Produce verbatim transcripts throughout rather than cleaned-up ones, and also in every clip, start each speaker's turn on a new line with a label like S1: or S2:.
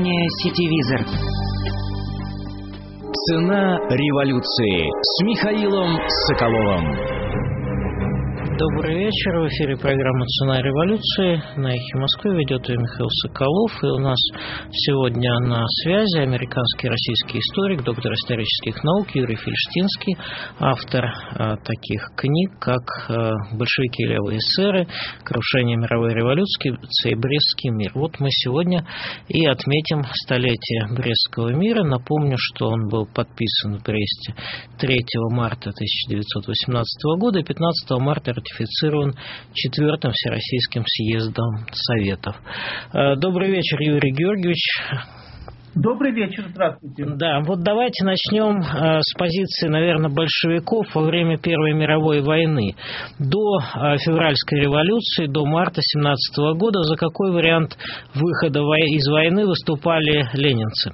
S1: Компания «Сетевизор». Цена революции с Михаилом Соколовым.
S2: Добрый вечер. В эфире программа «Цена революции». На «Эхе Москвы» ведет ее Михаил Соколов. И у нас сегодня на связи американский российский историк, доктор исторических наук Юрий Фельштинский, автор а, таких книг, как а, «Большевики и левые эсеры», «Крушение мировой революции» и «Брестский мир». Вот мы сегодня и отметим столетие Брестского мира. Напомню, что он был подписан в Бресте третьего марта тысяча девятьсот восемнадцатого года и пятнадцатого марта ратифицирован четвертым Всероссийским съездом Советов. Добрый вечер, Юрий Георгиевич.
S3: Добрый вечер, здравствуйте.
S2: Да, вот давайте начнем с позиции, наверное, большевиков во время Первой мировой войны. До февральской революции, до марта семнадцатого года, за какой вариант выхода из войны выступали ленинцы?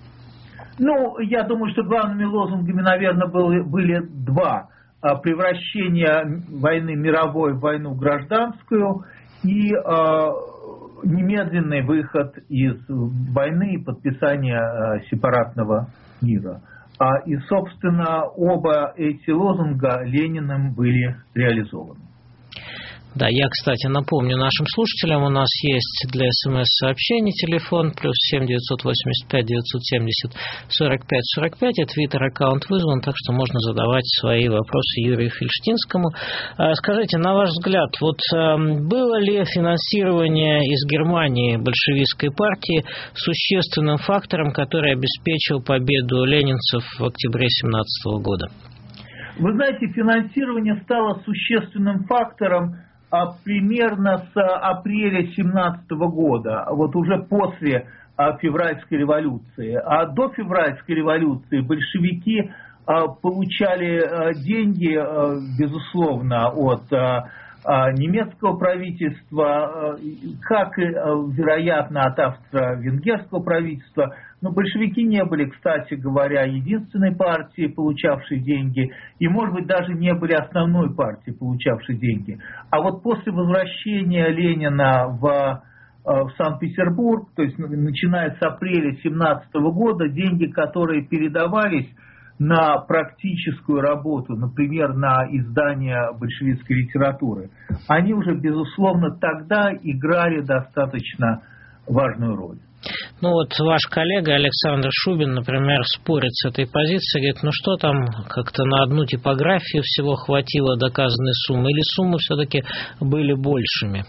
S3: Ну, я думаю, что главными лозунгами, наверное, были, были два. Превращение войны мировой в войну гражданскую и э, немедленный выход из войны и подписание э, сепаратного мира. А, и, собственно, оба эти лозунга Лениным были реализованы.
S2: Да, я, кстати, напомню нашим слушателям, у нас есть для смс-сообщений телефон плюс семь девятьсот восемьдесят пять девятьсот семьдесят сорок пять сорок пять, и твиттер-аккаунт вызван, так что можно задавать свои вопросы Юрию Фельштинскому. Скажите, на ваш взгляд, вот было ли финансирование из Германии большевистской партии существенным фактором, который обеспечил победу ленинцев в октябре семнадцатого года?
S3: Вы знаете, финансирование стало существенным фактором а примерно с апреля семнадцатого года, вот уже после а, февральской революции. А до февральской революции большевики а, получали а, деньги, а, безусловно, от а, а, немецкого правительства, а, как и, а, вероятно, от австро-венгерского правительства. Но большевики не были, кстати говоря, единственной партией, получавшей деньги, и, может быть, даже не были основной партией, получавшей деньги. А вот после возвращения Ленина в, в Санкт-Петербург, то есть начиная с апреля семнадцатого года, деньги, которые передавались на практическую работу, например, на издание большевистской литературы, они уже, безусловно, тогда играли достаточно важную роль.
S2: Ну вот ваш коллега Александр Шубин, например, спорит с этой позицией, говорит, ну что там, как-то на одну типографию всего хватило доказанной суммы, или суммы все-таки были большими?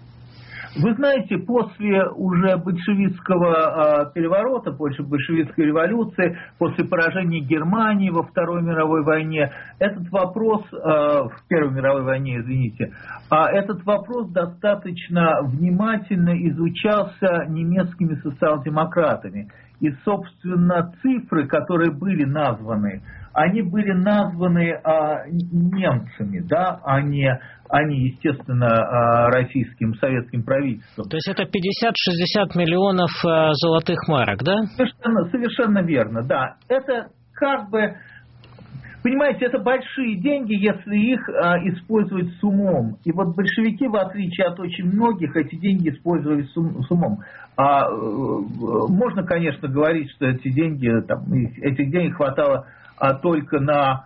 S3: Вы знаете, после уже большевистского э, переворота, после большевистской революции, после поражения Германии во Второй мировой войне, этот вопрос, э, в Первой мировой войне, извините, а этот вопрос достаточно внимательно изучался немецкими социал-демократами. И, собственно, цифры, которые были названы, они были названы а, немцами, да, а не, а не, естественно, а, российским, советским правительством.
S2: То есть это пятьдесят-шестьдесят миллионов а, золотых марок, да?
S3: Совершенно, совершенно верно, да. Это как бы, понимаете, это большие деньги, если их а, использовать с умом. И вот большевики, в отличие от очень многих, эти деньги использовали с, ум, с умом. А, можно, конечно, говорить, что эти деньги, там, этих денег хватало а только на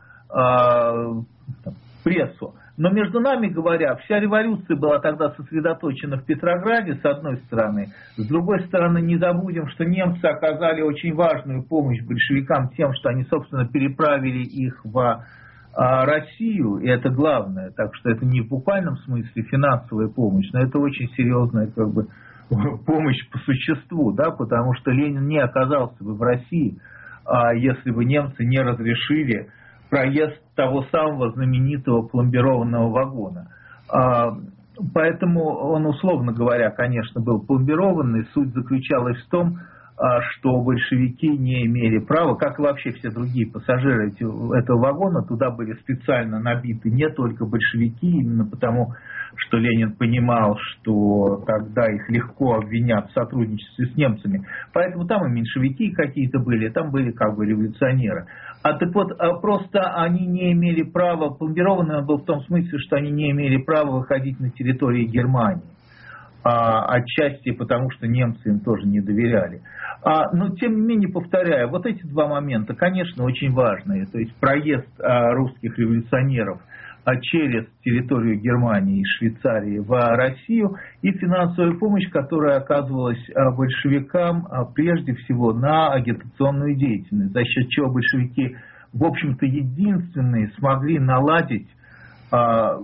S3: э, прессу. Но между нами говоря, вся революция была тогда сосредоточена в Петрограде, с одной стороны. С другой стороны, не забудем, что немцы оказали очень важную помощь большевикам тем, что они, собственно, переправили их в э, Россию, и это главное. Так что это не в буквальном смысле финансовая помощь, но это очень серьезная, как бы, помощь по существу, да, потому что Ленин не оказался бы в России, если бы немцы не разрешили проезд того самого знаменитого пломбированного вагона. Поэтому он, условно говоря, конечно, был пломбированный. Суть заключалась в том, что большевики не имели права, как и вообще все другие пассажиры этого вагона, туда были специально набиты не только большевики, именно потому, что Ленин понимал, что тогда их легко обвинят в сотрудничестве с немцами. Поэтому там и меньшевики какие-то были, там были как бы революционеры. А так вот, просто они не имели права, пломбированный он был в том смысле, что они не имели права выходить на территорию Германии. а, отчасти потому, что немцы им тоже не доверяли. А, но, тем не менее, повторяю, вот эти два момента, конечно, очень важные. То есть проезд а, русских революционеров а, через территорию Германии и Швейцарии в Россию и финансовая помощь, которая оказывалась а, большевикам а, прежде всего на агитационную деятельность, за счет чего большевики, в общем-то, единственные смогли наладить а,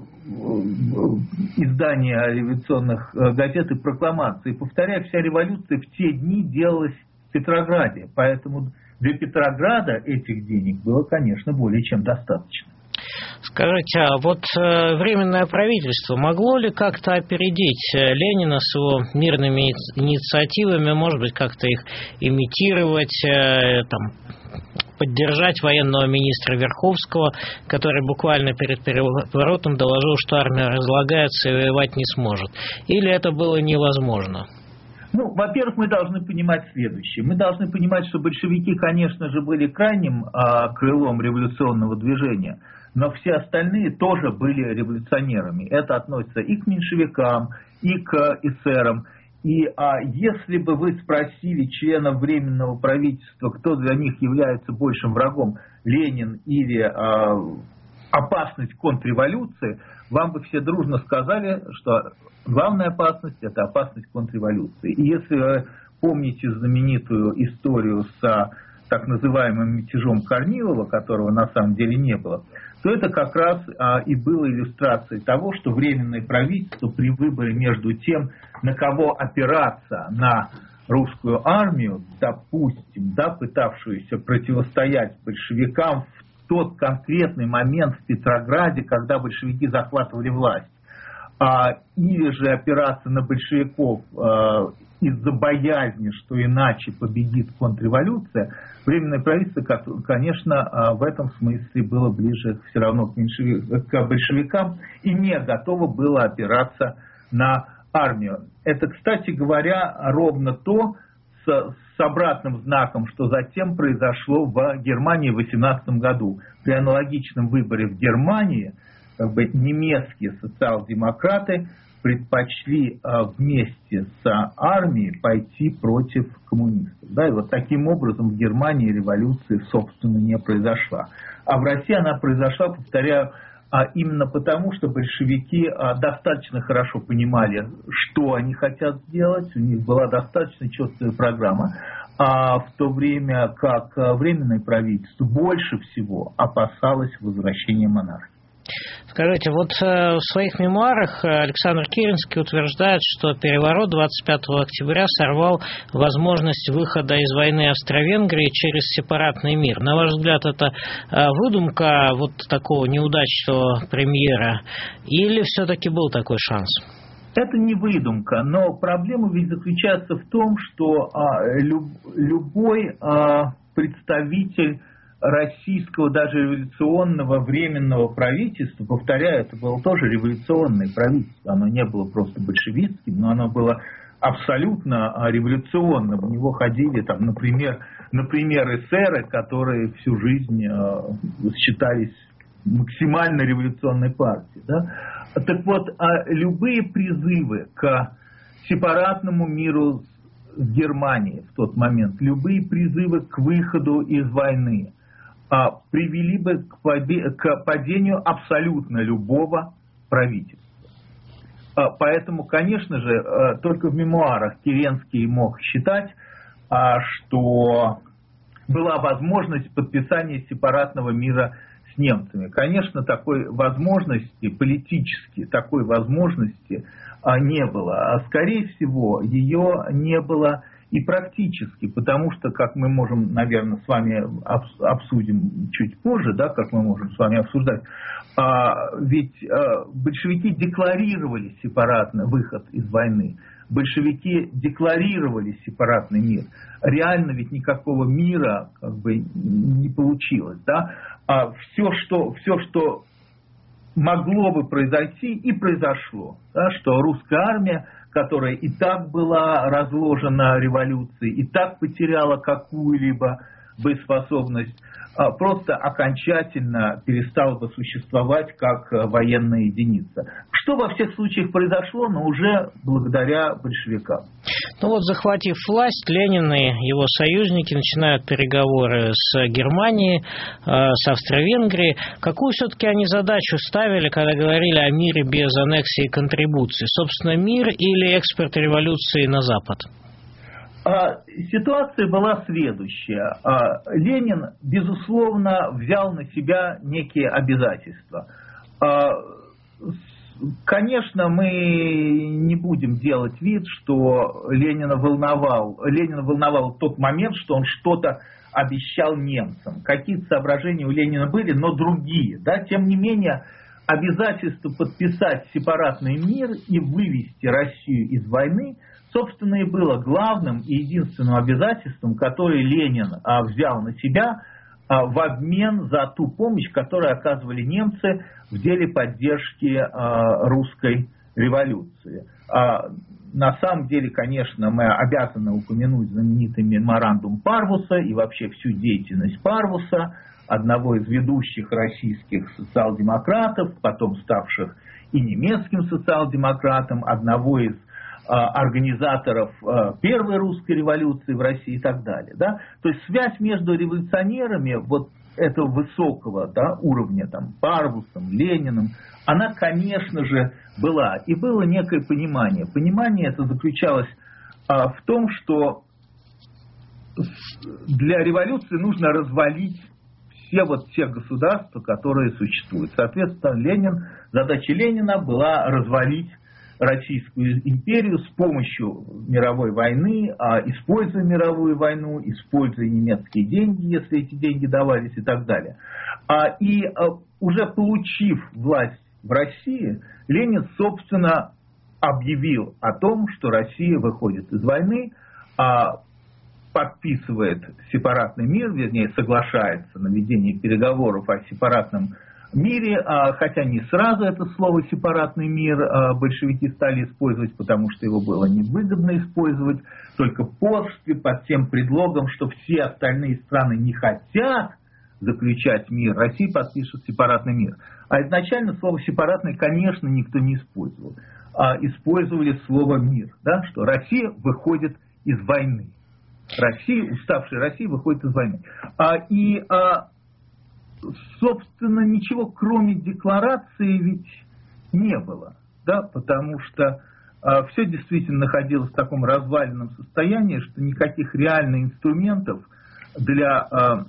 S3: издание революционных газет и прокламаций. Повторяю, вся революция в те дни делалась в Петрограде, поэтому для Петрограда этих денег было, конечно, более чем достаточно.
S2: Скажите, а вот э, Временное правительство могло ли как-то опередить Ленина с его мирными инициативами, может быть, как-то их имитировать, э, там, поддержать военного министра Верховского, который буквально перед переворотом доложил, что армия разлагается и воевать не сможет? Или это было невозможно?
S3: Ну, во-первых, мы должны понимать следующее. Мы должны понимать, что большевики, конечно же, были крайним а, крылом революционного движения, но все остальные тоже были революционерами. Это относится и к меньшевикам, и к эсерам. И а, если бы вы спросили членов Временного правительства, кто для них является большим врагом, Ленин или а, опасность контрреволюции, вам бы все дружно сказали, что главная опасность – это опасность контрреволюции. И если вы помните знаменитую историю с так называемым мятежом Корнилова, которого на самом деле не было, то это как раз а, и было иллюстрацией того, что Временное правительство при выборе между тем, на кого опираться, на русскую армию, допустим, да, пытавшуюся противостоять большевикам в тот конкретный момент в Петрограде, когда большевики захватывали власть, а, или же опираться на большевиков а, из-за боязни, что иначе победит контрреволюция, Временное правительство, конечно, в этом смысле было ближе все равно к, к большевикам и не готово было опираться на армию. Это, кстати говоря, ровно то с, с обратным знаком, что затем произошло в Германии в восемнадцатом году. При аналогичном выборе в Германии как бы, немецкие социал-демократы предпочли а, вместе с армией пойти против коммунистов. Да, и вот таким образом в Германии революция, собственно, не произошла. А в России она произошла, повторяю, а, именно потому, что большевики а, достаточно хорошо понимали, что они хотят сделать, у них была достаточно четкая программа, а в то время как Временное правительство больше всего опасалось возвращения монархии.
S2: Скажите, вот в своих мемуарах Александр Керенский утверждает, что переворот двадцать пятого октября сорвал возможность выхода из войны Австро-Венгрии через сепаратный мир. На ваш взгляд, это выдумка вот такого неудачного премьера или все-таки был такой шанс?
S3: Это не выдумка, но проблема ведь заключается в том, что а, люб, любой а, представитель российского, даже революционного временного правительства, повторяю, это было тоже революционное правительство, оно не было просто большевистским, но оно было абсолютно революционным. В него ходили, там, например, например, эсеры, которые всю жизнь э, считались максимально революционной партией. Да? Так вот, а любые призывы к сепаратному миру с Германией в тот момент, любые призывы к выходу из войны, А, привели бы к, побе- к падению абсолютно любого правительства. А, поэтому, конечно же, а, только в мемуарах Керенский мог считать, а, что была возможность подписания сепаратного мира с немцами. Конечно, такой возможности, политически такой возможности а, не было. А скорее всего, ее не было и практически, потому что, как мы можем, наверное, с вами обсудим чуть позже, да, как мы можем с вами обсуждать, а, ведь а, большевики декларировали сепаратный выход из войны, большевики декларировали сепаратный мир. Реально ведь никакого мира как бы не получилось, да. А все, что, все, что могло бы произойти, и произошло, да, что русская армия, которая и так была разложена революцией, и так потеряла какую-либо боеспособность, просто окончательно перестала бы существовать как военная единица. Что во всех случаях произошло, но уже благодаря большевикам.
S2: Ну вот, захватив власть, Ленин и его союзники начинают переговоры с Германией, с Австро-Венгрией. Какую все-таки они задачу ставили, когда говорили о мире без аннексии и контрибуций? Собственно, мир или экспорт революции на Запад?
S3: Ситуация была следующая. Ленин, безусловно, взял на себя некие обязательства. Конечно, мы не будем делать вид, что Ленина волновал. Ленина волновал тот момент, что он что-то обещал немцам. Какие-то соображения у Ленина были, но другие. Да? Тем не менее, обязательство подписать сепаратный мир и вывести Россию из войны, собственно, и было главным и единственным обязательством, которое Ленин а, взял на себя а, в обмен за ту помощь, которую оказывали немцы в деле поддержки а, русской революции. А, на самом деле, конечно, мы обязаны упомянуть знаменитый меморандум Парвуса и вообще всю деятельность Парвуса, одного из ведущих российских социал-демократов, потом ставших и немецким социал-демократом, одного из организаторов первой русской революции в России и так далее. Да? То есть связь между революционерами вот этого высокого, да, уровня, там, Парвусом, Лениным, она, конечно же, была. И было некое понимание. Понимание это заключалось а, в том, что для революции нужно развалить все вот те государства, которые существуют. Соответственно, Ленин, задача Ленина была развалить Российскую империю с помощью мировой войны, используя мировую войну, используя немецкие деньги, если эти деньги давались и так далее. И уже получив власть в России, Ленин, собственно, объявил о том, что Россия выходит из войны, подписывает сепаратный мир, вернее, соглашается на ведение переговоров о сепаратном мире, хотя не сразу это слово «сепаратный мир» большевики стали использовать, потому что его было невыгодно использовать, только после, под тем предлогом, что все остальные страны не хотят заключать мир, Россия подпишет сепаратный мир. А изначально слово «сепаратный», конечно, никто не использовал. А использовали слово «мир», да, что Россия выходит из войны. Россия, уставшая Россия, выходит из войны. А, и... А, собственно, ничего кроме декларации ведь не было, да, потому что а, все действительно находилось в таком разваленном состоянии, что никаких реальных инструментов для а,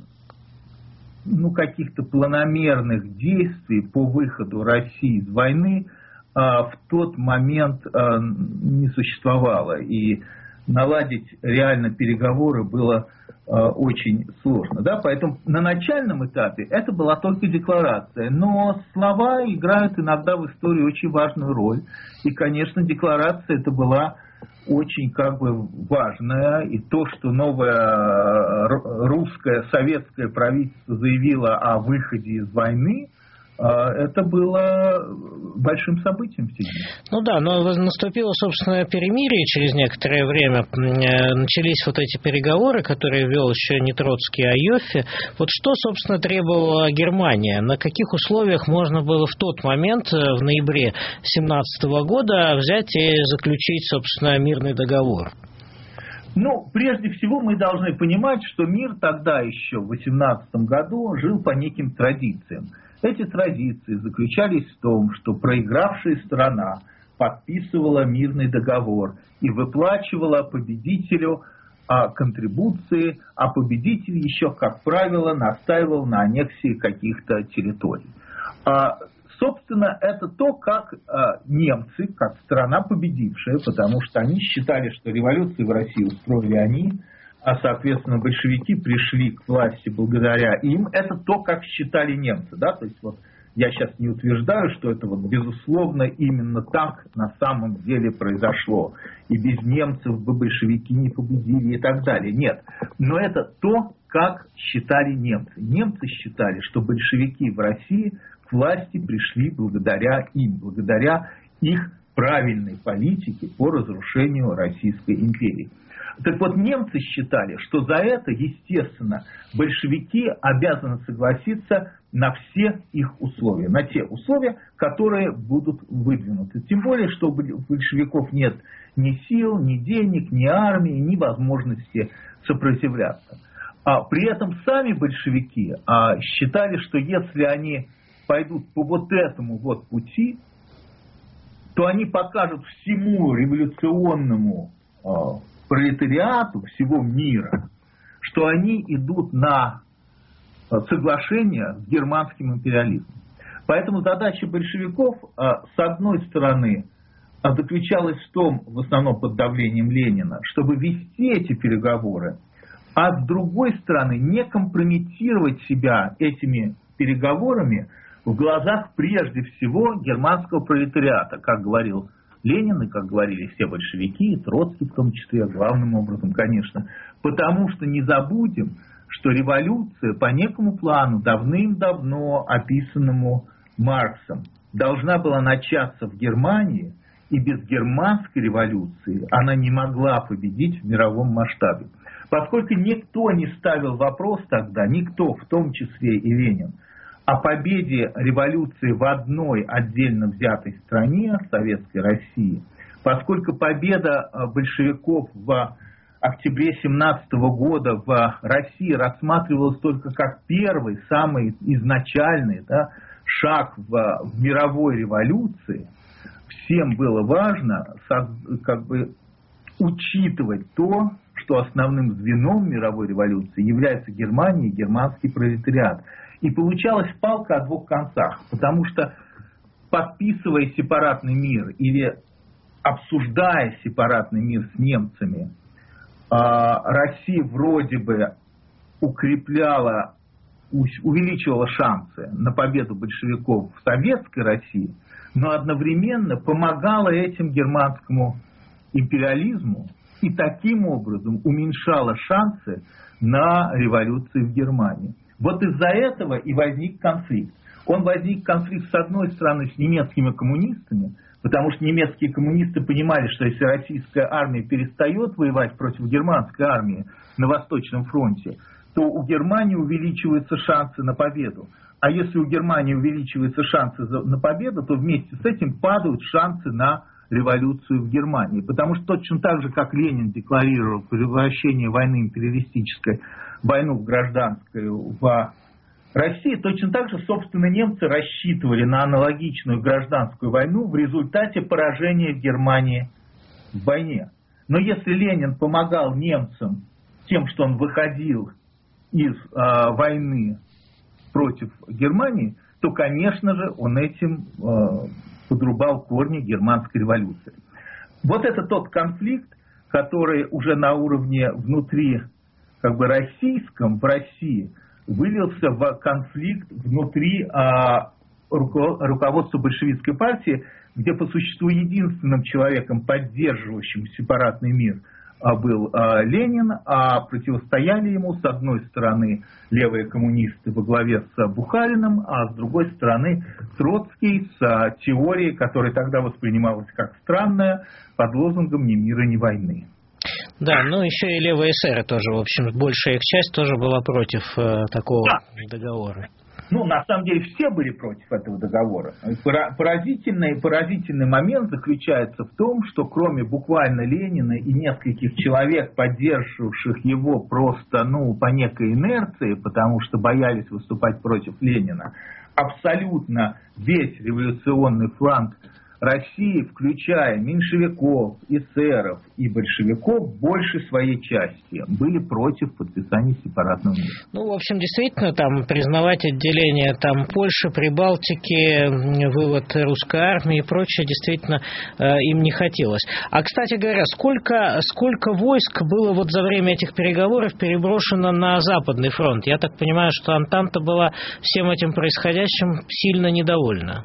S3: ну, каких-то планомерных действий по выходу России из войны а, в тот момент а, не существовало. И наладить реально переговоры было очень сложно. Да? Поэтому на начальном этапе это была только декларация. Но слова играют иногда в истории очень важную роль. И, конечно, декларация это была очень как бы важная. И то, что новое русское, советское правительство заявило о выходе из войны, это было большим событием в те дни.
S2: Ну да, но наступило, собственно, перемирие через некоторое время. Начались вот эти переговоры, которые вел еще не Троцкий, а Йоффе. Вот что, собственно, требовала Германия? На каких условиях можно было в тот момент, в ноябре семнадцатого года, взять и заключить, собственно, мирный договор?
S3: Ну, прежде всего мы должны понимать, что мир тогда еще в восемнадцатом году жил по неким традициям. Эти традиции заключались в том, что проигравшая сторона подписывала мирный договор и выплачивала победителю а, контрибуции, а победитель еще, как правило, настаивал на аннексии каких-то территорий. А, собственно, это то, как а, немцы, как страна победившая, потому что они считали, что революцию в России устроили они, а, соответственно, большевики пришли к власти благодаря им. Это то, как считали немцы. Да? То есть, вот, я сейчас не утверждаю, что это, вот, безусловно, именно так на самом деле произошло. И без немцев бы большевики не победили и так далее. Нет. Но это то, как считали немцы. Немцы считали, что большевики в России к власти пришли благодаря им, благодаря их правильной политике по разрушению Российской империи. Так вот, немцы считали, что за это, естественно, большевики обязаны согласиться на все их условия, на те условия, которые будут выдвинуты. Тем более, что у большевиков нет ни сил, ни денег, ни армии, ни возможности сопротивляться. А при этом сами большевики а, считали, что если они пойдут по вот этому вот пути, то они покажут всему революционному а, пролетариату всего мира, что они идут на соглашение с германским империализмом. Поэтому задача большевиков, с одной стороны, заключалась в том, в основном под давлением Ленина, чтобы вести эти переговоры, а с другой стороны, не компрометировать себя этими переговорами в глазах прежде всего германского пролетариата, как говорил Ленин и как говорили все большевики, и Троцкий в том числе, главным образом, конечно. Потому что не забудем, что революция по некому плану, давным-давно описанному Марксом, должна была начаться в Германии, и без германской революции она не могла победить в мировом масштабе. Поскольку никто не ставил вопрос тогда, никто, в том числе и Ленин, о победе революции в одной отдельно взятой стране, Советской России, поскольку победа большевиков в октябре семнадцатого года в России рассматривалась только как первый, самый изначальный, да, шаг в, в мировой революции, всем было важно как бы учитывать то, что основным звеном мировой революции является Германия и германский пролетариат. И получалась палка о двух концах, потому что, подписывая сепаратный мир или обсуждая сепаратный мир с немцами, Россия вроде бы укрепляла, увеличивала шансы на победу большевиков в советской России, но одновременно помогала этим германскому империализму и таким образом уменьшала шансы на революцию в Германии. Вот из-за этого и возник конфликт. Он возник конфликт с одной стороны с немецкими коммунистами, потому что немецкие коммунисты понимали, что если российская армия перестает воевать против германской армии на Восточном фронте, то у Германии увеличиваются шансы на победу. А если у Германии увеличиваются шансы на победу, то вместе с этим падают шансы на революцию в Германии. Потому что точно так же, как Ленин декларировал превращение войны империалистической в войну в гражданскую в России, точно так же, собственно, немцы рассчитывали на аналогичную гражданскую войну в результате поражения в Германии в войне. Но если Ленин помогал немцам тем, что он выходил из э, войны против Германии, то, конечно же, он этим э, подрубал корни германской революции. Вот это тот конфликт, который уже на уровне внутри, как бы российском, в России, вылился в конфликт внутри а, руководства большевистской партии, где по существу единственным человеком, поддерживающим сепаратный мир, а, был а, Ленин, а противостояли ему с одной стороны левые коммунисты во главе с Бухариным, а с другой стороны Троцкий с а, теорией, которая тогда воспринималась как странная, под лозунгом «ни мира, ни войны».
S2: Да, ну еще и левые эсеры тоже, в общем, большая их часть тоже была против э, такого да. договора.
S3: Ну, на самом деле, все были против этого договора. Поразительный, поразительный момент заключается в том, что кроме буквально Ленина и нескольких человек, поддерживавших его просто, ну, по некой инерции, потому что боялись выступать против Ленина, абсолютно весь революционный фланг России, включая меньшевиков, эсеров и большевиков, больше своей части были против подписания сепаратного мира.
S2: Ну, в общем, действительно, там признавать отделение там Польши, Прибалтики, вывод русской армии и прочее, действительно, им не хотелось. А, кстати говоря, сколько, сколько войск было вот за время этих переговоров переброшено на Западный фронт? Я так понимаю, что Антанта была всем этим происходящим сильно недовольна.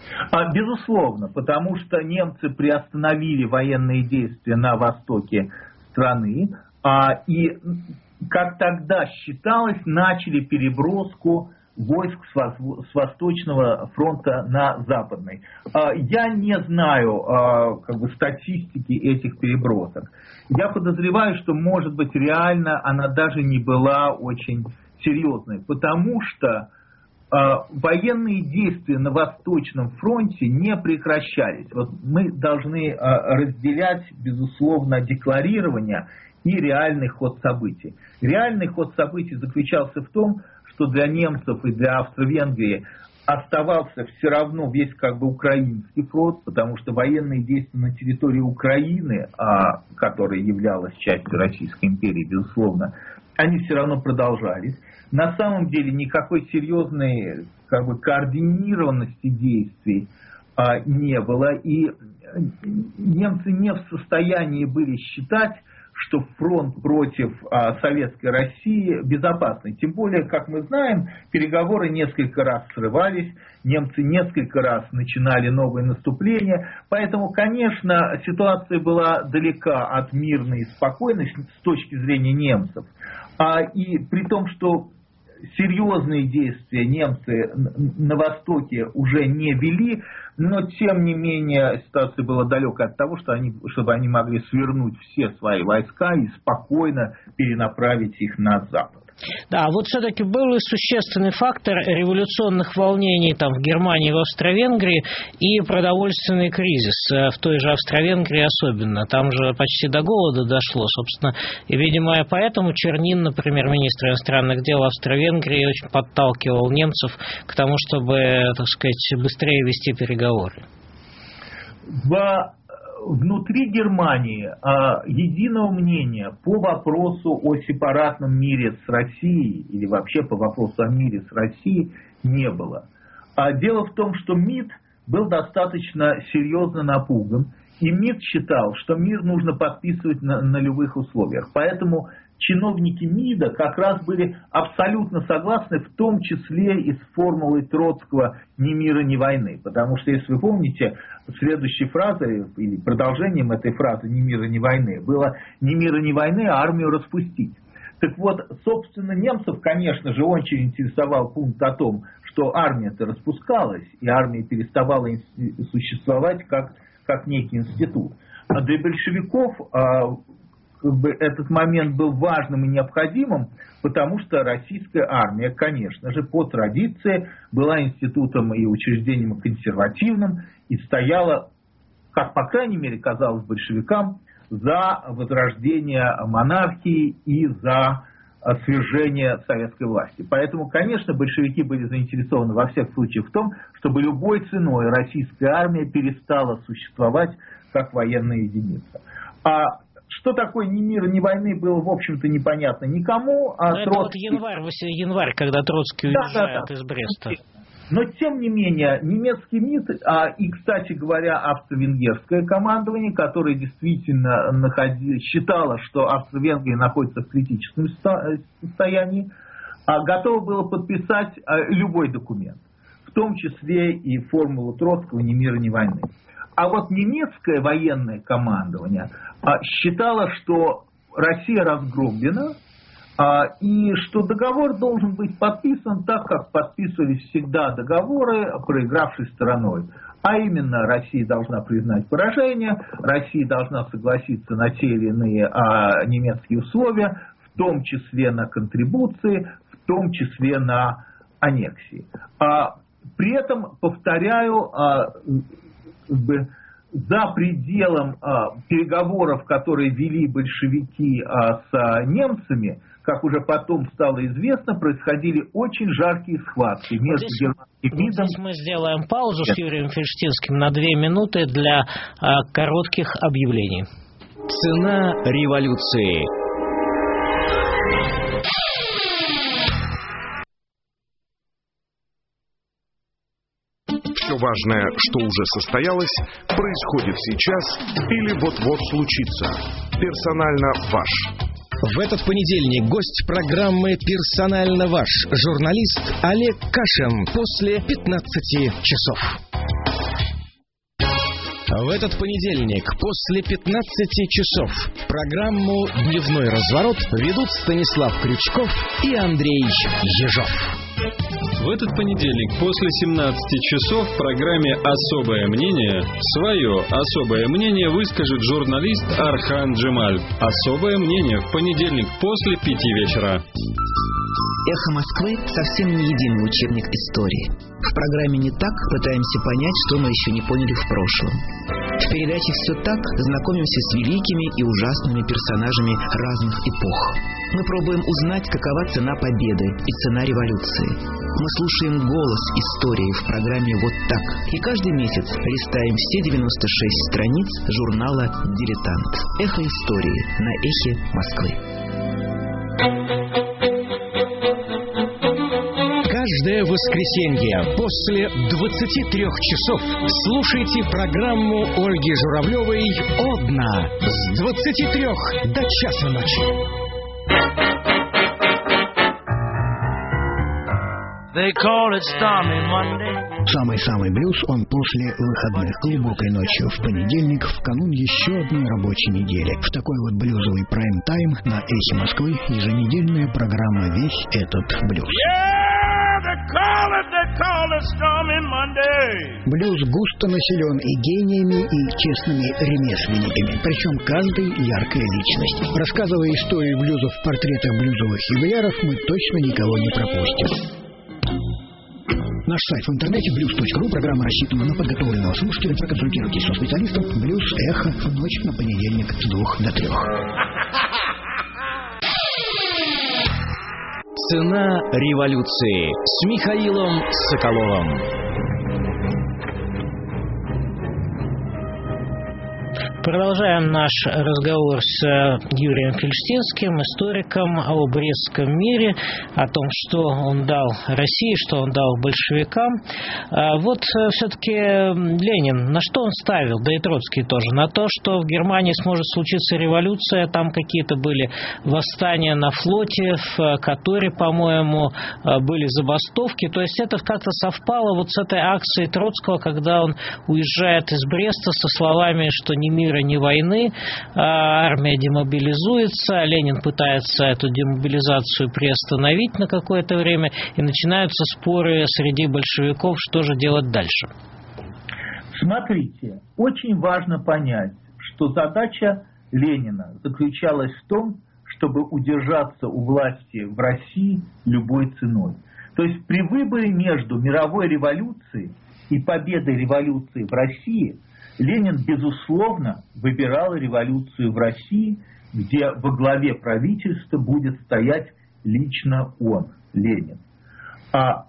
S3: Безусловно, потому что немцы приостановили военные действия на востоке страны, и, как тогда считалось, начали переброску войск с Восточного фронта на Западный. Я не знаю как бы статистики этих перебросок. Я подозреваю, что, может быть, реально она даже не была очень серьезной, потому что военные действия на Восточном фронте не прекращались. Вот мы должны разделять, безусловно, декларирование и реальный ход событий. Реальный ход событий заключался в том, что для немцев и для Австро-Венгрии оставался все равно весь как бы украинский фронт, потому что военные действия на территории Украины, а, которая являлась частью Российской империи, безусловно, они все равно продолжались. На самом деле никакой серьезной как бы координированности действий а, не было, и немцы не в состоянии были считать, что фронт против а, Советской России безопасный. Тем более, как мы знаем, переговоры несколько раз срывались, немцы несколько раз начинали новые наступления. Поэтому, конечно, ситуация была далека от мирной и спокойной с точки зрения немцев. А, и при том, что серьезные действия немцы на Востоке уже не вели, но тем не менее ситуация была далека от того, что они, чтобы они могли свернуть все свои войска и спокойно перенаправить их на Запад.
S2: Да, вот все-таки был и существенный фактор революционных волнений там в Германии и в Австро-Венгрии и продовольственный кризис, в той же Австро-Венгрии особенно. Там же почти до голода дошло, собственно. И, видимо, поэтому Чернин, например, министр иностранных дел Австро-Венгрии, очень подталкивал немцев к тому, чтобы, так сказать, быстрее вести переговоры.
S3: В... Внутри Германии а, единого мнения по вопросу о сепаратном мире с Россией или вообще по вопросу о мире с Россией не было. А дело в том, что МИД был достаточно серьезно напуган, и МИД считал, что мир нужно подписывать на, на любых условиях. Поэтому чиновники МИДа как раз были абсолютно согласны, в том числе и с формулой Троцкого «ни мира, ни войны». Потому что, если вы помните, следующей фразой или продолжением этой фразы «ни мира, ни войны» было «ни мира, ни войны, а армию распустить». Так вот, собственно, немцев, конечно же, очень интересовал пункт о том, что армия-то распускалась, и армия переставала существовать как, как некий институт. А для большевиков как бы этот момент был важным и необходимым, потому что российская армия, конечно же, по традиции была институтом и учреждением консервативным и стояла, как по крайней мере казалось большевикам, за возрождение монархии и за свержение советской власти. Поэтому, конечно, большевики были заинтересованы во всех случаях в том, чтобы любой ценой российская армия перестала существовать как военная единица. А что такое ни мира, ни войны, было, в общем-то, непонятно никому. А
S2: это
S3: Троцкий...
S2: вот январь, январь, когда Троцкий уезжает да, да, да. из Бреста.
S3: Но, тем не менее, немецкий МИД, а, и, кстати говоря, австро-венгерское командование, которое действительно находи... считало, что Австро-Венгрия находится в критическом состоянии, а, готово было подписать а, любой документ, в том числе и формулу Троцкого «ни мира, ни войны». А вот немецкое военное командование а, считало, что Россия разгромлена, а, и что договор должен быть подписан так, как подписывались всегда договоры проигравшей стороной. А именно, Россия должна признать поражение, Россия должна согласиться на те или иные а, немецкие условия, в том числе на контрибуции, в том числе на аннексии. А, при этом, повторяю, а, как бы, за пределом а, переговоров, которые вели большевики а, с а, немцами, как уже потом стало известно, происходили очень жаркие схватки между
S2: здесь,
S3: германским МИДом...
S2: Здесь мы сделаем паузу с Юрием Фельштинским на две минуты для а, коротких объявлений.
S1: Цена революции.
S4: Все важное, что уже состоялось, происходит сейчас или вот-вот случится. Персонально ваш.
S1: В этот понедельник гость программы «Персонально ваш» журналист Олег Кашин после пятнадцати часов. В этот понедельник после пятнадцати часов программу «Дневной разворот» ведут Станислав Крючков и Андрей Ежов.
S5: В этот понедельник после семнадцати часов в программе «Особое мнение» свое особое мнение выскажет журналист Архан Джемаль. «Особое мнение» в понедельник после пяти вечера.
S6: «Эхо Москвы» совсем не единый учебник истории. В программе «Не так» пытаемся понять, что мы еще не поняли в прошлом. В передаче «Все так» знакомимся с великими и ужасными персонажами разных эпох. Мы пробуем узнать, какова цена победы и цена революции. Мы слушаем голос истории в программе «Вот так». И каждый месяц листаем все девяносто шесть страниц журнала «Дилетант». «Эхо истории» на «Эхе Москвы».
S1: Каждое воскресенье после двадцати трёх часов слушайте программу Ольги Журавлевой «Одна» с двадцати трёх до часа ночи.
S7: Самый-самый блюз он после выходных, глубокой ночью в понедельник, в канун еще одной рабочей недели. В такой вот блюзовый прайм-тайм на «Эхе Москвы» еженедельная программа «Весь этот блюз». Блюз густо населен и гениями, и честными ремесленниками, причем каждый яркая личность. Рассказывая истории блюзов в портретах блюзовых юбиляров, мы точно никого не пропустим. Наш сайт в интернете блюз точка ру. Программа рассчитана на подготовленного слушателя. Проконсультируйтесь со специалистом. Блюз Эхо в ночь на понедельник с двух до трех.
S1: Цена революции с Михаилом Соколовым.
S2: Продолжаем наш разговор с Юрием Фельштинским, историком о Брестском мире, о том, что он дал России, что он дал большевикам. Вот все-таки Ленин, на что он ставил, да и Троцкий тоже, на то, что в Германии сможет случиться революция, там какие-то были восстания на флоте, в Катаре, по-моему, были забастовки, то есть это как-то совпало вот с этой акцией Троцкого, когда он уезжает из Бреста со словами, что ни мира, ни войны, армия демобилизуется, Ленин пытается эту демобилизацию приостановить на какое-то время, и начинаются споры среди большевиков, что же делать дальше.
S3: Смотрите, очень важно понять, что задача Ленина заключалась в том, чтобы удержаться у власти в России любой ценой. То есть при выборе между мировой революцией и победой революции в России Ленин, безусловно, выбирал революцию в России, где во главе правительства будет стоять лично он, Ленин. А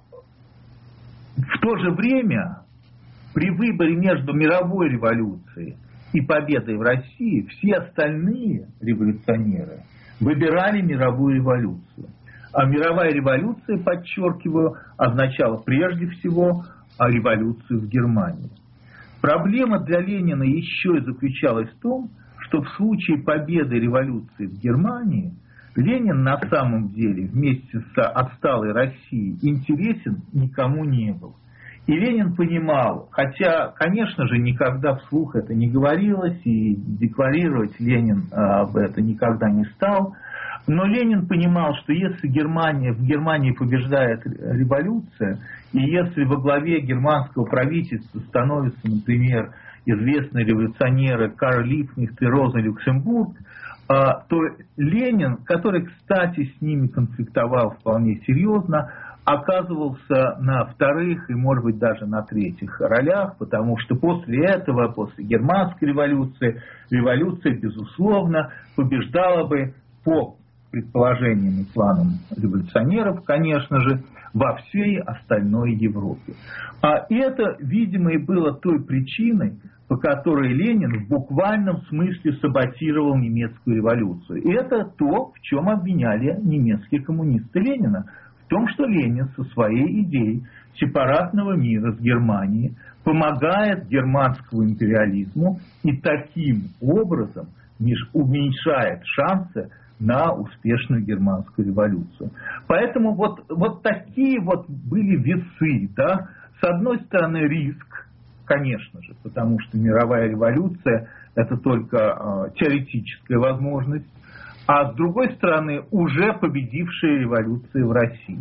S3: в то же время, при выборе между мировой революцией и победой в России, все остальные революционеры выбирали мировую революцию. А мировая революция, подчеркиваю, означала прежде всего революцию в Германии. Проблема для Ленина еще и заключалась в том, что в случае победы революции в Германии Ленин на самом деле вместе с отсталой Россией интересен никому не был. И Ленин понимал, хотя, конечно же, никогда вслух это не говорилось, и декларировать Ленин об этом никогда не стал, но Ленин понимал, что если Германия, в Германии побеждает революция, и если во главе германского правительства становятся, например, известные революционеры Карл Липкнехт и Роза Люксембург, то Ленин, который, кстати, с ними конфликтовал вполне серьезно, оказывался на вторых и, может быть, даже на третьих ролях, потому что после этого, после германской революции, революция, безусловно, побеждала бы по предположениям и планам революционеров, конечно же, во всей остальной Европе. А это, видимо, и было той причиной, по которой Ленин в буквальном смысле саботировал немецкую революцию. И это то, в чем обвиняли немецкие коммунисты Ленина. В том, что Ленин со своей идеей сепаратного мира с Германией помогает германскому империализму и таким образом уменьшает шансы на успешную германскую революцию. Поэтому вот, вот такие вот были весы. Да? С одной стороны, риск, конечно же, потому что мировая революция – это только э, теоретическая возможность, а с другой стороны, уже победившая революция в России.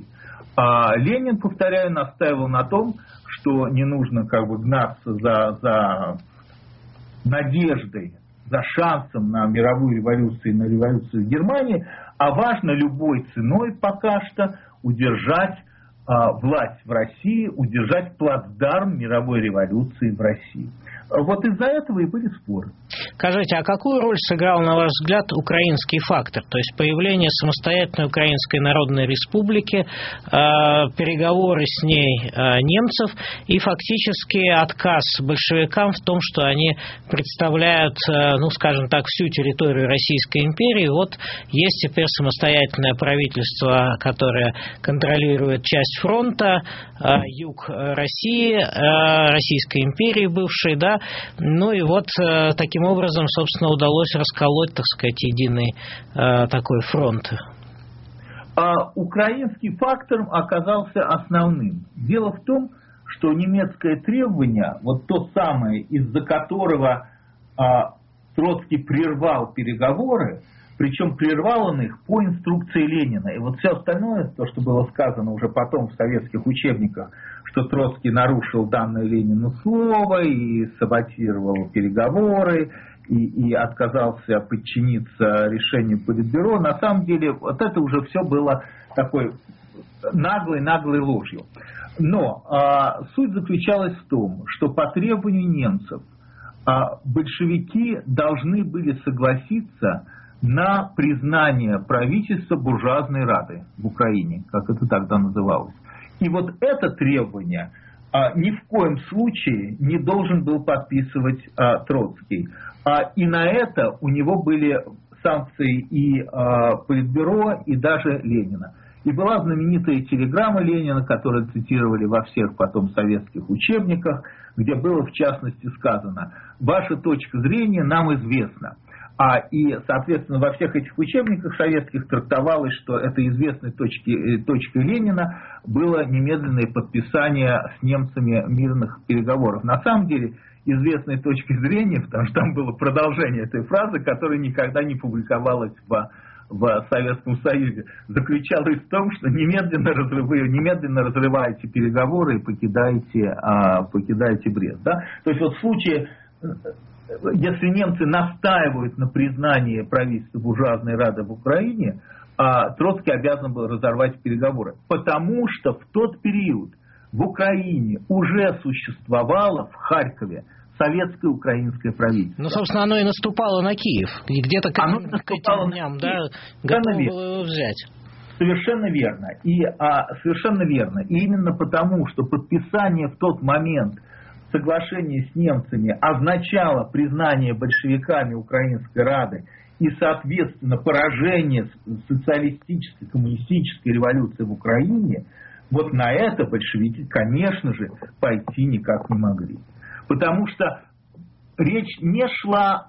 S3: А Ленин, повторяю, настаивал на том, что не нужно как бы гнаться за, за надеждой, за шансом на мировую революцию и на революцию в Германии, а важно любой ценой пока что удержать а, власть в России, удержать плацдарм мировой революции в России. Вот из-за этого и были споры.
S2: Скажите, а какую роль сыграл, на ваш взгляд, украинский фактор? То есть появление самостоятельной Украинской Народной Республики, переговоры с ней немцев и фактически отказ большевикам в том, что они представляют, ну, скажем так, всю территорию Российской империи. Вот есть теперь самостоятельное правительство, которое контролирует часть фронта, юг России, Российской империи бывшей, да. Ну и вот таким образом, собственно, удалось расколоть, так сказать, единый э, такой фронт.
S3: А украинский фактор оказался основным. Дело в том, что немецкое требование, вот то самое, из-за которого а, Троцкий прервал переговоры, причем прервал он их по инструкции Ленина. И вот все остальное, то, что было сказано уже потом в советских учебниках, что Троцкий нарушил данное Ленину слово и саботировал переговоры, и, и отказался подчиниться решению Политбюро, на самом деле вот это уже все было такой наглой-наглой ложью. Но а, суть заключалась в том, что по требованию немцев а, большевики должны были согласиться на признание правительства буржуазной Рады в Украине, как это тогда называлось. И вот это требование а, ни в коем случае не должен был подписывать а, Троцкий. А, и на это у него были санкции и а, Политбюро, и даже Ленина. И была знаменитая телеграмма Ленина, которую цитировали во всех потом советских учебниках, где было в частности сказано: «Ваша точка зрения нам известна». А, и, соответственно, во всех этих учебниках советских трактовалось, что этой известной точки, точкой Ленина было немедленное подписание с немцами мирных переговоров. На самом деле, известной точкой зрения, потому что там было продолжение этой фразы, которая никогда не публиковалась в, в Советском Союзе, заключалась в том, что немедленно, разрыв, вы немедленно разрываете переговоры и покидаете, а, покидаете Брест. Да? То есть вот в случае... Если немцы настаивают на признании правительства буржуазной Рады в Украине, Троцкий обязан был разорвать переговоры. Потому что в тот период в Украине уже существовало в Харькове советское украинское правительство.
S2: Ну, собственно, оно и наступало на Киев. И где-то к,
S3: оно
S2: к этим дням, да, готово было его взять.
S3: Совершенно верно. И, а, совершенно верно. И именно потому, что подписание в тот момент соглашение с немцами означало признание большевиками Украинской Рады и, соответственно, поражение социалистической, коммунистической революции в Украине, вот на это большевики, конечно же, пойти никак не могли. Потому что речь не шла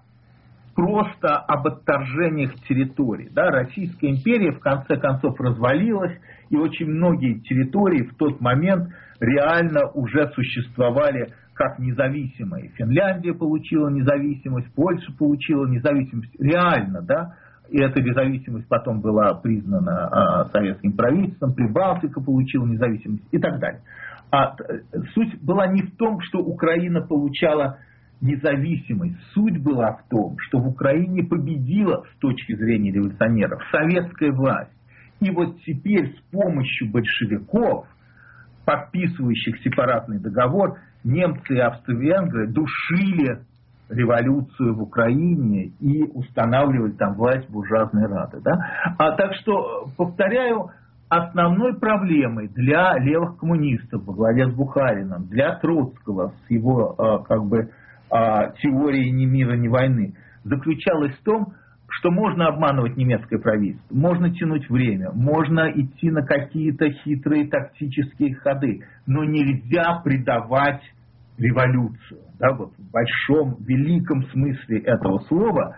S3: просто об отторжениях территорий. Да? Российская империя в конце концов развалилась, и очень многие территории в тот момент реально уже существовали как независимые. Финляндия получила независимость, Польша получила независимость. Реально, да? И эта независимость потом была признана а, советским правительством, Прибалтика получила независимость и так далее. А суть была не в том, что Украина получала независимость. Суть была в том, что в Украине победила с точки зрения революционеров советская власть. И вот теперь с помощью большевиков, подписывающих сепаратный договор, немцы и австро-венгры душили революцию в Украине и устанавливали там власть буржуазной Рады. Да? А, так что, повторяю, основной проблемой для левых коммунистов во главе с Бухарином, для Троцкого с его а, как бы, а, теорией ни мира, ни войны, заключалась в том, что можно обманывать немецкое правительство, можно тянуть время, можно идти на какие-то хитрые тактические ходы, но нельзя предавать революцию, да, вот в большом, великом смысле этого слова,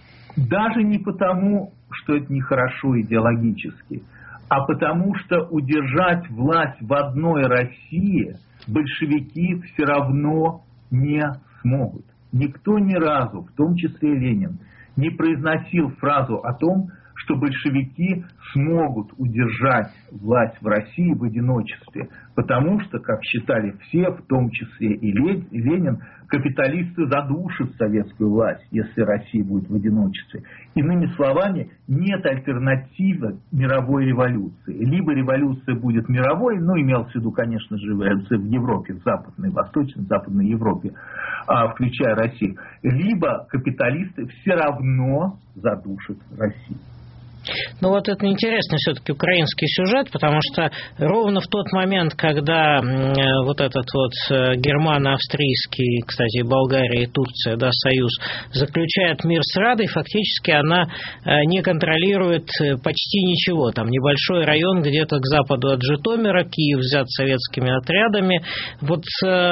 S3: даже не потому, что это нехорошо идеологически, а потому что удержать власть в одной России большевики все равно не смогут. Никто ни разу, в том числе Ленин, не произносил фразу о том, что большевики смогут удержать власть в России в одиночестве, потому что, как считали все, в том числе и Ленин, капиталисты задушат советскую власть, если Россия будет в одиночестве. Иными словами, нет альтернативы мировой революции. Либо революция будет мировой, ну, имелось в виду, конечно же, революция в Европе, в Западной, Восточной, Западной Европе, включая Россию, либо капиталисты все равно задушат Россию.
S2: Ну вот это интересный все-таки украинский сюжет, потому что ровно в тот момент, когда вот этот вот германо-австрийский, кстати, Болгария и Турция, да, союз, заключает мир с Радой, фактически она не контролирует почти ничего. Там небольшой район где-то к западу от Житомира, Киев взят советскими отрядами. Вот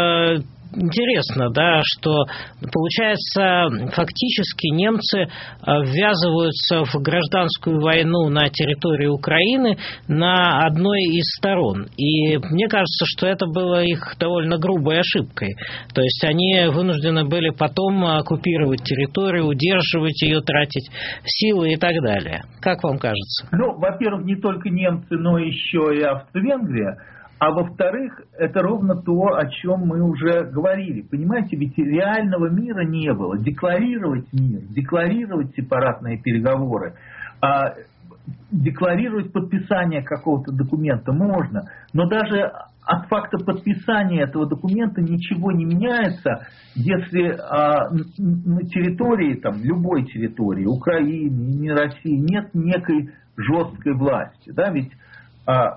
S2: интересно, да, что получается, фактически немцы ввязываются в гражданскую войну на территории Украины на одной из сторон. И мне кажется, что это было их довольно грубой ошибкой. То есть они вынуждены были потом оккупировать территорию, удерживать ее, тратить силы и так далее. Как вам кажется?
S3: Ну, во-первых, не только немцы, но еще и Австро-Венгрия. А во-вторых, это ровно то, о чем мы уже говорили. Понимаете, ведь реального мира не было. Декларировать мир, декларировать сепаратные переговоры, а, декларировать подписание какого-то документа можно. Но даже от факта подписания этого документа ничего не меняется, если а, на территории, там, любой территории, Украины, не России, нет некой жесткой власти. Да? Ведь а,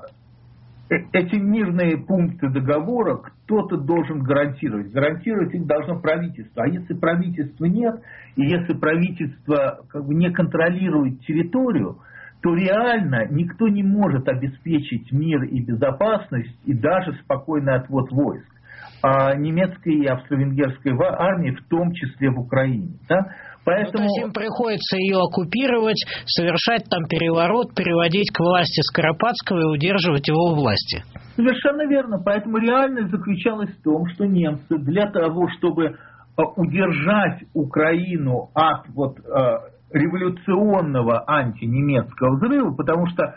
S3: эти мирные пункты договора кто-то должен гарантировать. Гарантировать их должно правительство. А если правительства нет, и если правительство как бы не контролирует территорию, то реально никто не может обеспечить мир и безопасность, и даже спокойный отвод войск. А немецкой и австро-венгерской армии, в том числе в Украине. Да? Поэтому...
S2: Ну, то есть им приходится ее оккупировать, совершать там переворот, переводить к власти Скоропадского и удерживать его у власти.
S3: Совершенно верно. Поэтому реальность заключалась в том, что немцы для того, чтобы удержать Украину от вот, революционного антинемецкого взрыва, потому что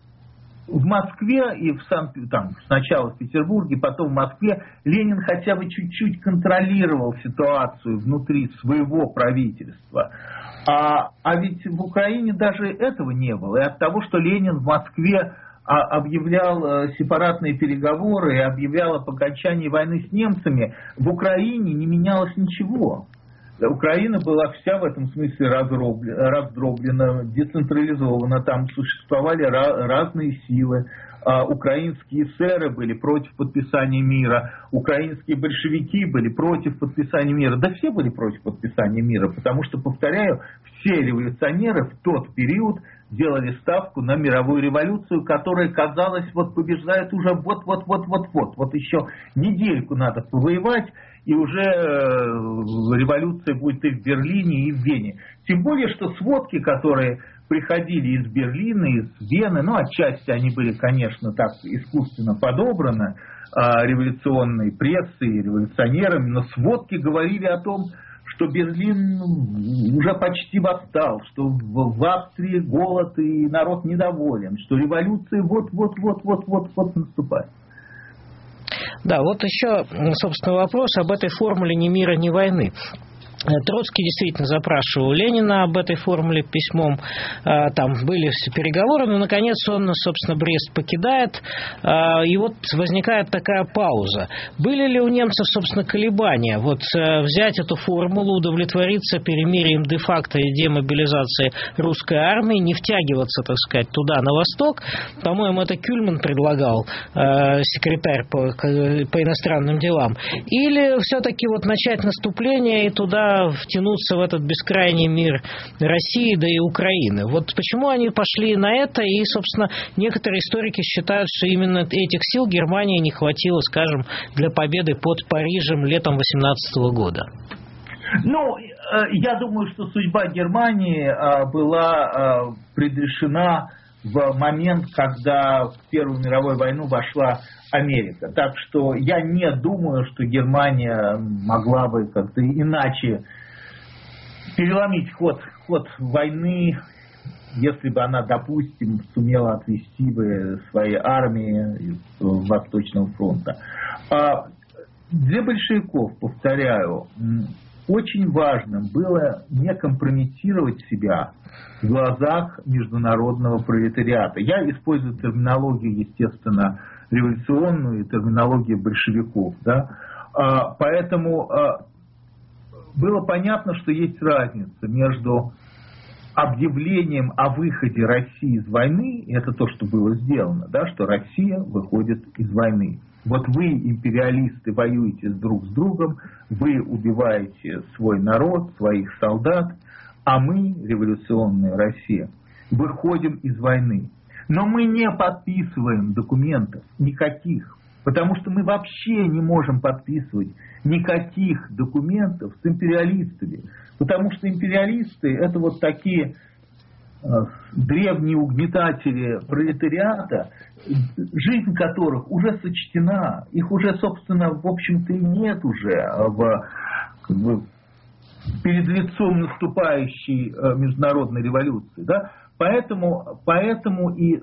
S3: в Москве и в Санкт там сначала в Петербурге, потом в Москве Ленин хотя бы чуть-чуть контролировал ситуацию внутри своего правительства. А, а ведь в Украине даже этого не было. И от того, что Ленин в Москве а, объявлял сепаратные переговоры и объявлял об окончании войны с немцами, в Украине не менялось ничего. Украина была вся в этом смысле раздроблена, децентрализована, там существовали разные силы. Украинские эсеры были против подписания мира, украинские большевики были против подписания мира. Да все были против подписания мира, потому что, повторяю, все революционеры в тот период делали ставку на мировую революцию, которая, казалось, вот побеждает уже вот-вот-вот-вот-вот. Вот еще недельку надо повоевать, и уже революция будет и в Берлине, и в Вене. Тем более, что сводки, которые приходили из Берлина, из Вены, ну, отчасти они были, конечно, так искусственно подобраны революционной прессой и революционерами, но сводки говорили о том, что Берлин уже почти восстал, что в Австрии голод и народ недоволен, что революция вот-вот-вот-вот-вот наступает.
S2: Да, вот еще, собственно, вопрос об этой формуле ни мира, ни войны. Троцкий действительно запрашивал Ленина об этой формуле письмом. Там были все переговоры, но, наконец, он, собственно, Брест покидает. И вот возникает такая пауза. Были ли у немцев, собственно, колебания? Вот взять эту формулу, удовлетвориться перемирием де-факто и демобилизацией русской армии, не втягиваться, так сказать, туда, на восток. По-моему, это Кюльман предлагал, секретарь по, по иностранным делам. Или все-таки вот начать наступление и туда втянуться в этот бескрайний мир России, да и Украины. Вот почему они пошли на это, и, собственно, некоторые историки считают, что именно этих сил Германии не хватило, скажем, для победы под Парижем летом восемнадцатого года.
S3: Ну, я думаю, что судьба Германии была предрешена в момент, когда в Первую мировую войну вошла Америка. Так что я не думаю, что Германия могла бы как-то иначе переломить ход, ход войны если бы она, допустим, сумела отвести бы свои армии из Восточного фронта. Для большевиков, повторяю, очень важным было не компрометировать себя в глазах международного пролетариата. Я использую терминологию, естественно, революционную и терминологию большевиков. Да? Поэтому было понятно, что есть разница между объявлением о выходе России из войны, это то, что было сделано, да, что Россия выходит из войны. Вот вы, империалисты, воюете друг с другом, вы убиваете свой народ, своих солдат, а мы, революционная Россия, выходим из войны. Но мы не подписываем документов никаких, потому что мы вообще не можем подписывать никаких документов с империалистами, потому что империалисты – это вот такие э, древние угнетатели пролетариата, жизнь которых уже сочтена, их уже, собственно, в общем-то и нет уже в, как бы, перед лицом наступающей э, международной революции. Да? Поэтому, поэтому и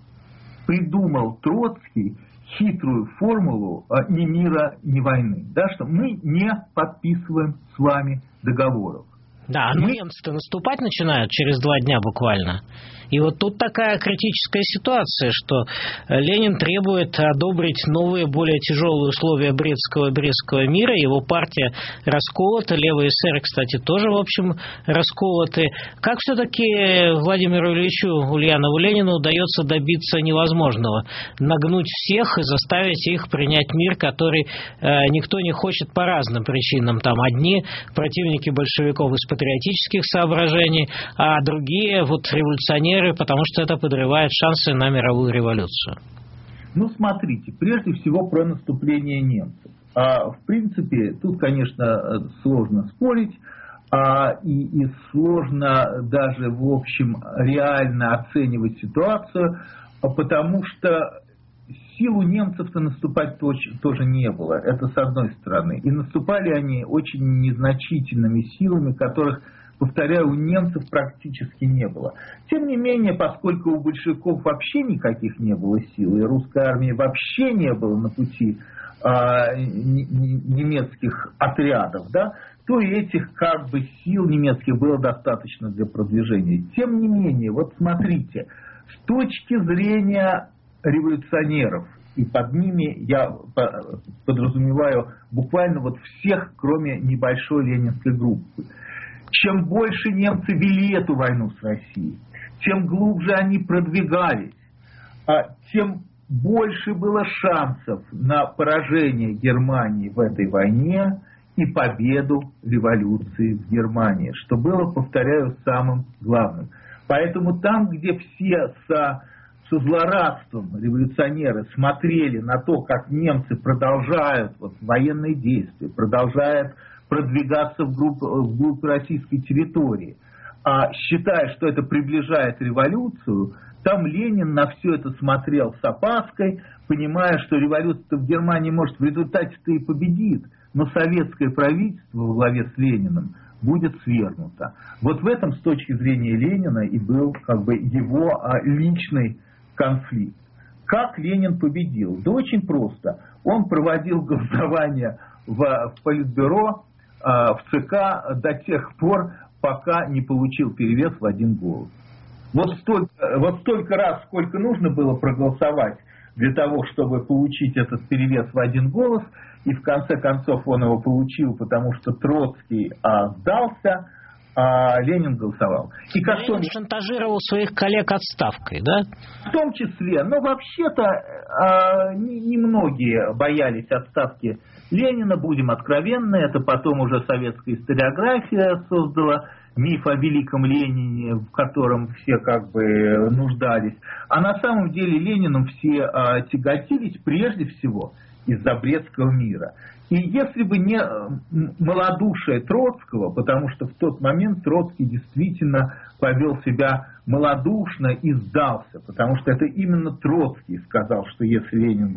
S3: придумал Троцкий хитрую формулу ни мира, ни войны. Да, что мы не подписываем с вами договоров.
S2: Да, но немцы-то наступать начинают через два дня буквально. И вот тут такая критическая ситуация, что Ленин требует одобрить новые, более тяжелые условия Брестского, Брестского мира. Его партия расколота, левые эсеры, кстати, тоже, в общем, расколоты. Как все-таки Владимиру Ильичу Ульянову Ленину удается добиться невозможного? Нагнуть всех и заставить их принять мир, который э, никто не хочет по разным причинам. Там одни противники большевиков из патриотических соображений, а другие вот революционеры, потому что это подрывает шансы на мировую революцию.
S3: Ну, смотрите, прежде всего про наступление немцев. А, в принципе, тут, конечно, сложно спорить, а, и, и сложно даже, в общем, реально оценивать ситуацию, потому что сил у немцев-то наступать тоже не было, это с одной стороны. И наступали они очень незначительными силами, которых, повторяю, у немцев практически не было. Тем не менее, поскольку у большевиков вообще никаких не было сил, и русской армии вообще не было на пути а, немецких отрядов, да, то и этих как бы сил немецких было достаточно для продвижения. Тем не менее, вот смотрите, с точки зрения революционеров, и под ними я подразумеваю буквально вот всех, кроме небольшой ленинской группы. Чем больше немцы вели эту войну с Россией, чем глубже они продвигались, тем больше было шансов на поражение Германии в этой войне и победу революции в Германии, что было, повторяю, самым главным. Поэтому там, где все со со злорадством революционеры смотрели на то, как немцы продолжают вот, военные действия, продолжают продвигаться вглубь, вглубь российской территории, а считая, что это приближает революцию, там Ленин на все это смотрел с опаской, понимая, что революция в Германии, может, в результате-то и победит, но советское правительство во главе с Лениным будет свергнуто. Вот в этом, с точки зрения Ленина, и был как бы его а, личный конфликт. Как Ленин победил? Да очень просто. Он проводил голосование в, в Политбюро, э, в ЦК до тех пор, пока не получил перевес в один голос. Вот столько, вот столько раз, сколько нужно было проголосовать для того, чтобы получить этот перевес в один голос, и в конце концов он его получил, потому что Троцкий а, сдался, а Ленин голосовал. И как
S2: Ленин
S3: он
S2: шантажировал своих коллег отставкой, да?
S3: В том числе. Но вообще-то э, немногие боялись отставки Ленина, будем откровенны. Это потом уже советская историография создала миф о великом Ленине, в котором все как бы нуждались. А на самом деле Лениным все э, тяготились прежде всего из-за Брестского мира. И если бы не малодушие Троцкого, потому что в тот момент Троцкий действительно повел себя малодушно и сдался, потому что это именно Троцкий сказал, что если Ленин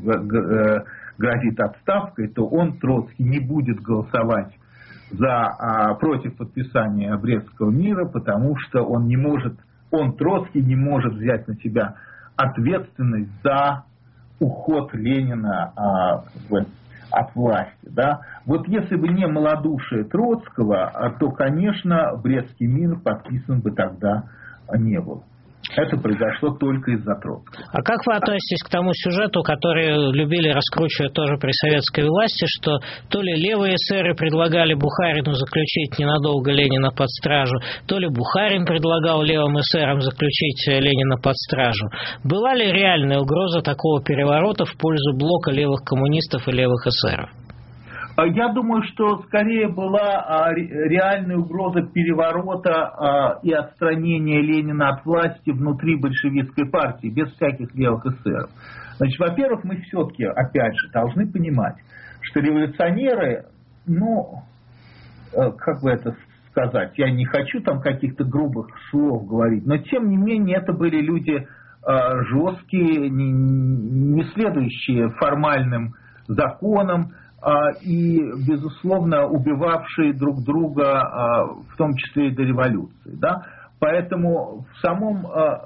S3: грозит отставкой, то он, Троцкий, не будет голосовать за, против подписания Брестского мира, потому что он не может он, Троцкий, не может взять на себя ответственность за уход Ленина а, в, от власти. Да? Вот если бы не малодушие Троцкого, то, конечно, Брестский мир подписан бы тогда не был. Это произошло только из-за Троцкого.
S2: А как вы относитесь к тому сюжету, который любили раскручивать тоже при советской власти, что то ли левые эсеры предлагали Бухарину заключить ненадолго Ленина под стражу, то ли Бухарин предлагал левым эсерам заключить Ленина под стражу? Была ли реальная угроза такого переворота в пользу блока левых коммунистов и левых эсеров?
S3: Я думаю, что скорее была реальная угроза переворота и отстранения Ленина от власти внутри большевистской партии, без всяких левых эсеров. Значит, во-первых, мы все-таки, опять же, должны понимать, что революционеры, ну, как бы это сказать, я не хочу там каких-то грубых слов говорить, но тем не менее это были люди жесткие, не следующие формальным законам, и, безусловно, убивавшие друг друга, в том числе и до революции. Да? Поэтому в самом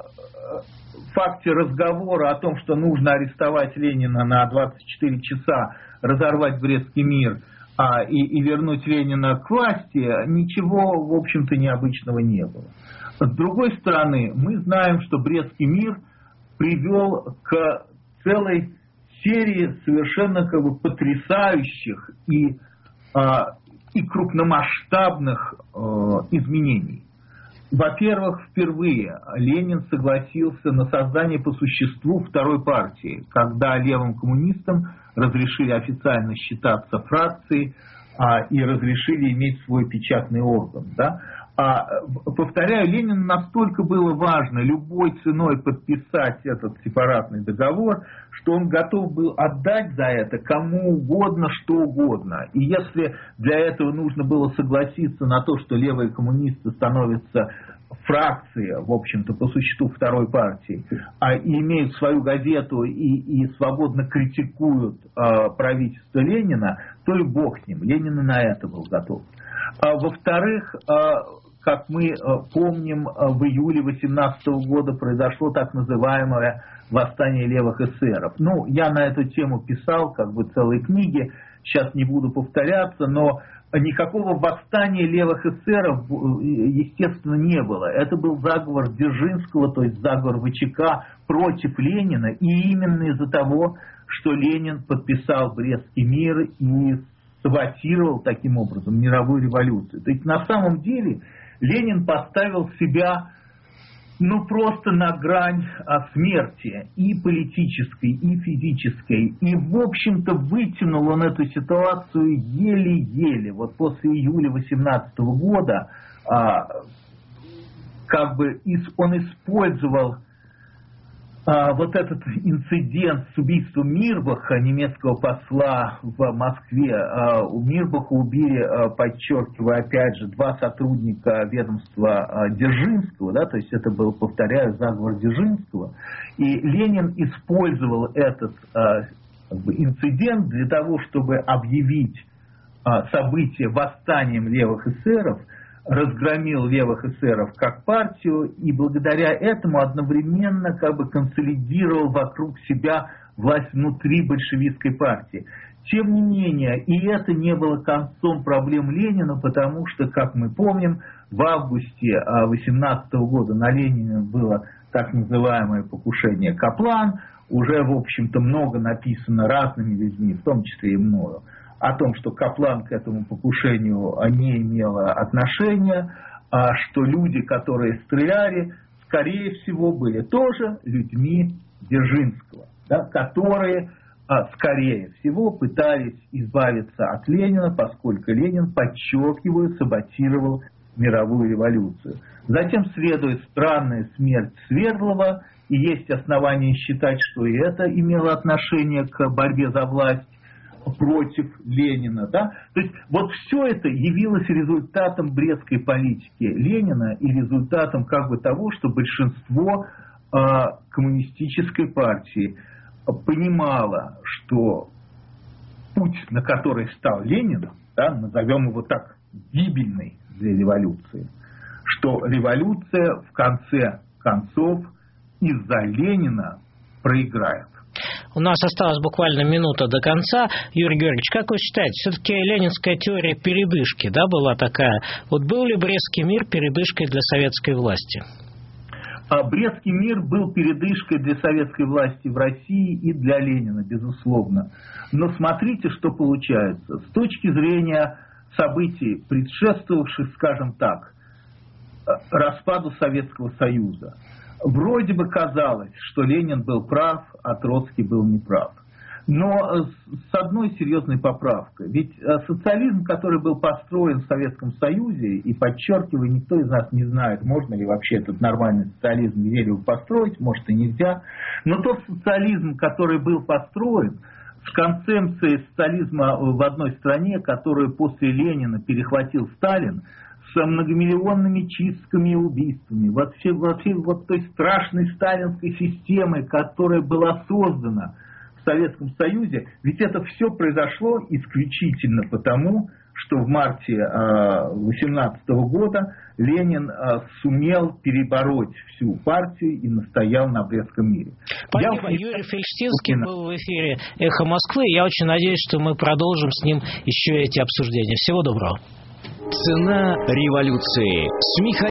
S3: факте разговора о том, что нужно арестовать Ленина на двадцать четыре часа, разорвать Брестский мир и, и вернуть Ленина к власти, ничего, в общем-то, необычного не было. С другой стороны, мы знаем, что Брестский мир привел к целой серии совершенно как бы потрясающих и, а, и крупномасштабных а, изменений. Во-первых, впервые Ленин согласился на создание по существу второй партии, когда левым коммунистам разрешили официально считаться фракцией а, и разрешили иметь свой печатный орган. Да? А, повторяю, Ленину настолько было важно любой ценой подписать этот сепаратный договор, что он готов был отдать за это кому угодно, что угодно. И если для этого нужно было согласиться на то, что левые коммунисты становятся фракцией, в общем-то, по существу второй партии, а, и имеют свою газету и, и свободно критикуют а, правительство Ленина, то и бог с ним. Ленин и на это был готов. А, во-вторых, а, как мы помним, в июле восемнадцатого года произошло так называемое восстание левых эсеров. Ну, я на эту тему писал как бы целые книги, сейчас не буду повторяться, но никакого восстания левых эсеров, естественно, не было. Это был заговор Дзержинского, то есть заговор ВЧК против Ленина, и именно из-за того, что Ленин подписал Брестский мир и саботировал таким образом мировую революцию. То есть на самом деле Ленин поставил себя ну просто на грань смерти и политической, и физической. И, в общем-то, вытянул он эту ситуацию еле-еле. Вот после июля восемнадцатого года а, как бы он использовал а, вот этот инцидент с убийством Мирбаха, немецкого посла в Москве. А, у Мирбаха убили, а, подчеркиваю, опять же, два сотрудника ведомства а, Дзержинского, да, то есть это был, повторяю, заговор Дзержинского. И Ленин использовал этот а, как бы, инцидент для того, чтобы объявить а, событие восстанием левых эсеров, разгромил левых эсеров как партию и благодаря этому одновременно как бы консолидировал вокруг себя власть внутри большевистской партии. Тем не менее, и это не было концом проблем Ленина, потому что, как мы помним, в августе восемнадцатого года на Ленина было так называемое покушение Каплан, уже, в общем-то, много написано разными людьми, в том числе и мною, о том, что Каплан к этому покушению не имела отношения, а что люди, которые стреляли, скорее всего, были тоже людьми Дзержинского, да, которые, а, скорее всего, пытались избавиться от Ленина, поскольку Ленин, подчеркиваю, саботировал мировую революцию. Затем следует странная смерть Свердлова, и есть основания считать, что и это имело отношение к борьбе за власть против Ленина. Да? То есть вот все это явилось результатом брестской политики Ленина и результатом как бы того, что большинство э, коммунистической партии понимало, что путь, на который стал Ленин, да, назовем его так, гибельный для революции, что революция в конце концов из-за Ленина проиграет.
S2: У нас осталась буквально минута до конца. Юрий Георгиевич, как вы считаете, все-таки ленинская теория передышки, да, была такая? Вот был ли Брестский мир передышкой для советской власти?
S3: А Брестский мир был передышкой для советской власти в России и для Ленина, безусловно. Но смотрите, что получается. С точки зрения событий, предшествовавших, скажем так, распаду Советского Союза, вроде бы казалось, что Ленин был прав, а Троцкий был неправ. Но с одной серьезной поправкой. Ведь социализм, который был построен в Советском Союзе, и, подчеркиваю, никто из нас не знает, можно ли вообще этот нормальный социализм где-либо построить, может и нельзя. Но тот социализм, который был построен с концепцией социализма в одной стране, которую после Ленина перехватил Сталин, с многомиллионными чистками и убийствами, вообще, вообще вот той страшной сталинской системой, которая была создана в Советском Союзе, ведь это все произошло исключительно потому, что в марте две тысячи восемнадцатого года Ленин сумел перебороть всю партию и настоял на Брестском мире.
S2: Спасибо. Я... Юрий Фельштинский был в эфире «Эхо Москвы». Я очень надеюсь, что мы продолжим с ним еще эти обсуждения. Всего доброго.
S1: Цена революции с Михаилом